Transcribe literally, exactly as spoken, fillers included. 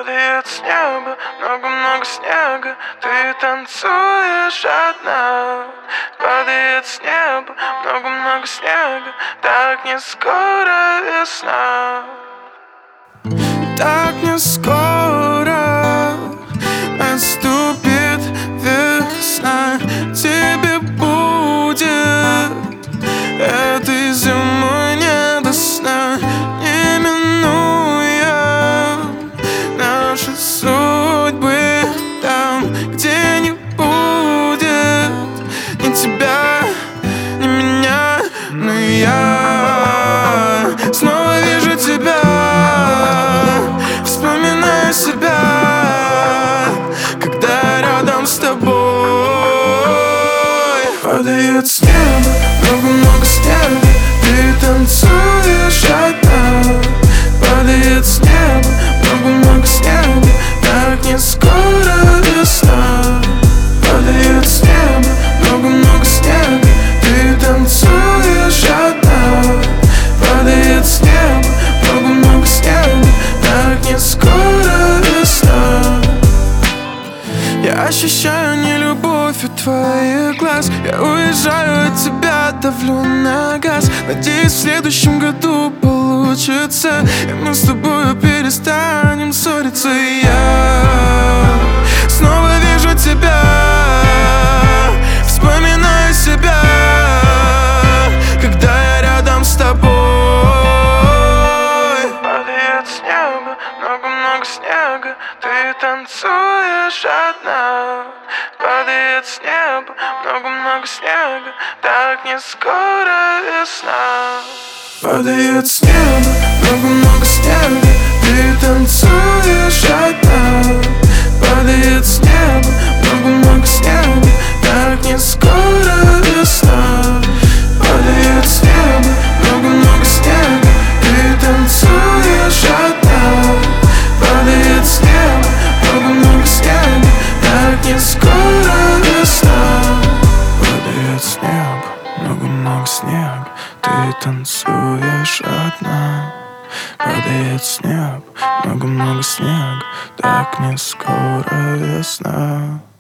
Падает с неба много-много снега, ты танцуешь одна. Падает с неба много-много снега, так не скоро весна. Так не скоро наступит весна. Тебе будет этой зимой не до сна, не минуя наши судьбы там, где не будет ни тебя, ни меня. Но я снова вижу тебя, вспоминаю себя, когда рядом с тобой. Падает с неба много-много снега, ты танцуешь одна. Падает с неба много-много снега, так не скоро весна. Падает с неба много-много снега, ты танцуешь одна. Падает с неба много-много снега, так не скоро весна. Я ощущаю нелюбовь от твоих глаз, я уезжаю от тебя, давлю на газ. Надеюсь, в следующем году получится, и мы с тобой перестанем ссориться. И я снова вижу тебя, вспоминаю себя, когда я рядом с тобой. Падает с неба много-много снега, ты танцуешь одна. Падает с неба много-много снега, так не скоро весна. Падает с неба много-много снега, ты танцуешь одна. Падает с неба много-много снега, так не скоро весна. Падает с неба много-много снега, ты танцуешь одна. Падает с неба много-много снега, так не скоро весна. Падает с неба много-много снега, ты танцуешь одна. Падает с неба много-много снега, так не скоро весна.